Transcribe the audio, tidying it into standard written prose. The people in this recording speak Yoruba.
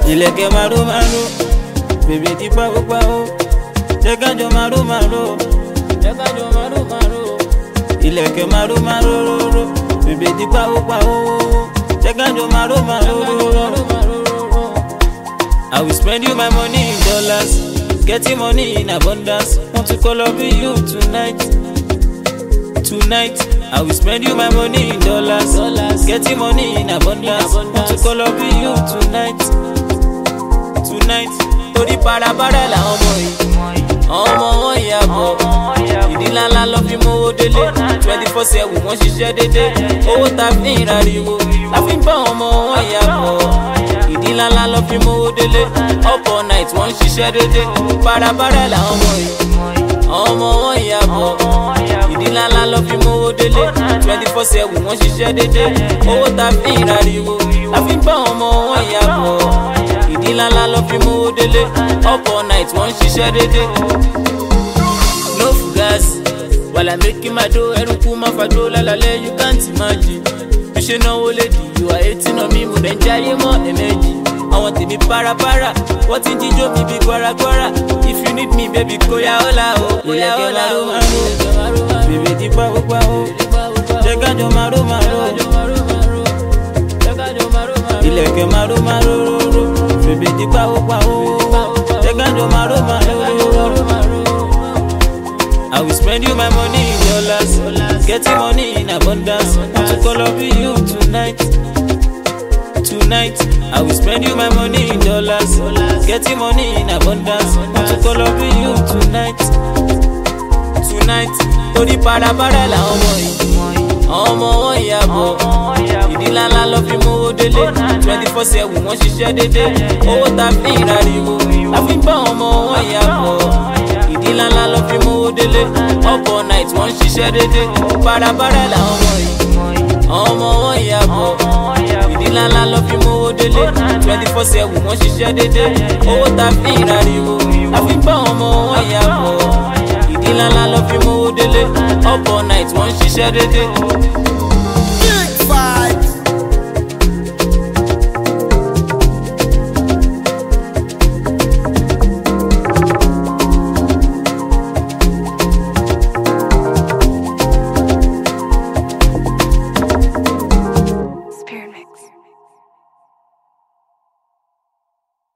Ilẹ̀kẹ̀ maro maro, bèbè di pawó pawó. Jẹ́ ká jọ maro maro, jẹ́ ká jọ maro maro. Ilẹ̀kẹ̀ maro maro roro, bèbè di pawó pawó. Jẹ́ ká jọ maro maro. I will spend you my money in dollars, getting money in abundance. Want to call up you tonight. Tonight, I will spend you my money in dollars, getting money in abundance. Want to call up you tonight. Tonight, torí parapara la ọmọ yìí, ọmọ wọn yàbọ̀. Ìdí ńláńlá lọ fi mówó délé, 24/7 wọ́n ṣiṣẹ́ dédé. Owó ta fi ń rariwo, la fi ń bá ọmọ wọn yàbọ̀. Ìdí ńláńlá lọ fi mówó délé, up all night wọ́n ṣiṣẹ́ dédé. Parapara la ọmọ yìí, ọmọ wọn yàbọ̀. Ìdí ńláńlá lọ fi mówó délé, 24/7 wọ́n ṣiṣẹ́ dédé. Owó ta fi ń rariwo, la fi ń bá ọmọ wọn yàbọ̀. Ìdí ńláńlá lọ fi mówó délé, up all night wọ́n ṣiṣẹ́ dédé. No fugas, while I'm making my dough, ẹrùkú máa fàdó lálálẹ́, you can't imagine. Bí ṣe náwó lédi, you are hating on me, mo dẹ̀ ń jayé mọ́ ẹ̀mẹ́jì. Àwọn tèmi parapara, wọ́n ti ń jíjó mi bí gbọ́ragbọ́ra. If you need me, baby, kó yá ọ́lá o. Ilẹ̀kẹ̀ maro maro, bèbè di pawó pawó. Jẹ́ ká jọ maro maro. Ilẹ̀kẹ̀ maro maro roro, bèbè di pawó pawó. Jẹ́ ká jọ maro maro. I will spend you my money in dollars, getting money in abundance. Want to call up you tonight. Tonight, I will spend you my money in dollars, getting money in abundance. Want to call up you tonight. Tonight, torí parapara la ọmọ yìí, ọmọ wọn yàbọ̀. Ìdí ńláńlá lọ fi mówó délé, 24/7 wọ́n ṣiṣẹ́ dédé. Owó ta fi ń rariwo, la fi ń bá ọmọ wọn yàbọ̀. Ìdí ńláńlá lọ fi mówó délé, up all night wọ́n ṣiṣẹ́ dédé. Parapara la ọmọ yìí, ọmọ wọn yàbọ̀. Ìdí ńláńlá lọ fi mówó délé, 24/7 wọ́n ṣiṣẹ́ dédé. Owó ta fi ń rariwo, la fi ń bá ọmọ wọn yàbọ̀. Ìdí ńláńlá lọ fi mówó délé, up all night wọ́n ṣiṣẹ́ dédé. Big five.